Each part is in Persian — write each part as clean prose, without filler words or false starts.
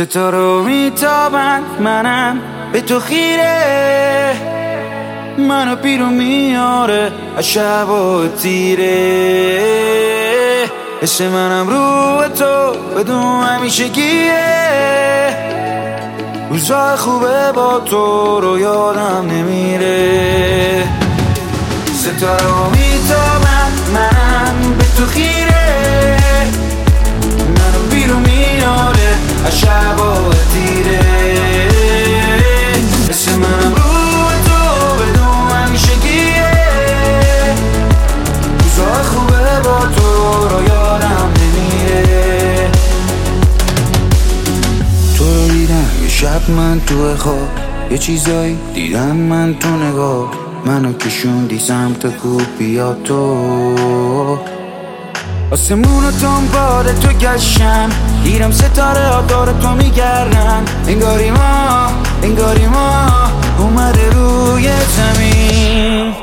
ستاره میتابند منم به تو خیره، منو بیرون میاره از شب و تیره. عشق منم رو تو بدون همیشگیه، روزای خوبه با تو رو یادم نمیره. ستاره میتابند منم به تو خیره، منو بیرون میاره از شب و تیره. عشق منم رو تو بدون همیشگیه، روزای خوبه با تو رو یادم نمیره. تو رو دیدم یه شب من تو خواب، یه چیزایی دیدم من تو نگاه، منو کشوندی سمت خوب بیا تو. آسمون و دنبال تو گشتم، دیدم ستاره ها دور تو میگردن. انگاری ما اومده روی زمین،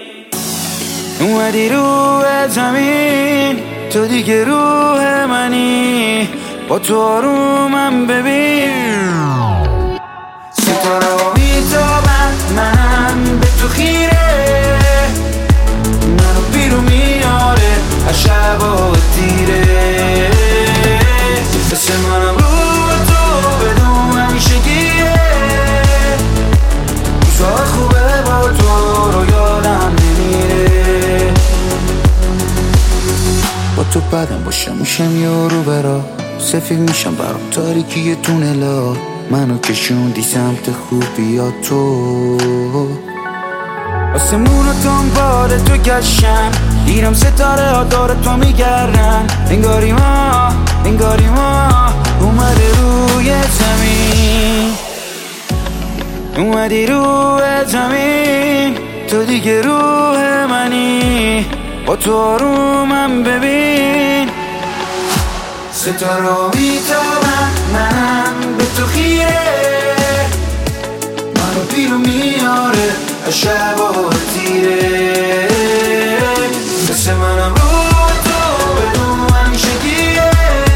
اومدی روی زمین. تو دیگه روح منی، با تو آرومم ببین. ستاره ها میتابند منم به تو خیره، منو بیرون میاره از شب و تیره. عشق منم رو تو بدون همیشگیه، روزای خوبه با تو رو یادم نمیره. با تو بدم باشم میشم یارو برا، سفید میشم برام تاریکی تونلا. منو کشوندی سمت خوبی ها تو. آسمون و دنبال تو گشتم، دیدم ستاره ها دور تو میگردن. انگاری ما اومده روی زمین، اومدی روی زمین. تو دیگه روح منی، با تو آرومم ببین. ستاره میتابند منم به تو خیره، منو بیرون میاره از شب و تیره. عشق منم رو تو بدون همیشگیه،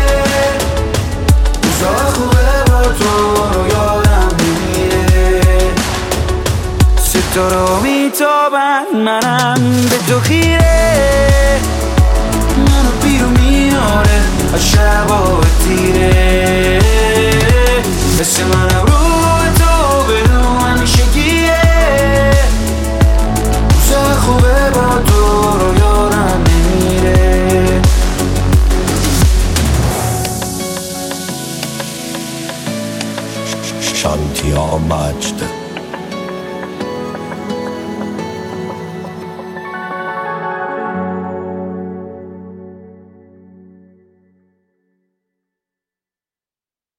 روزای خوبه با تو رو یادم نمیره. ستاره میتابند منم به تو خیره، منو بیرون میاره از شب و تیره. عشق منم رو تو بدون همیشگیه، روزای خوبه با تو رو یادم نمیره. شانتیا مجد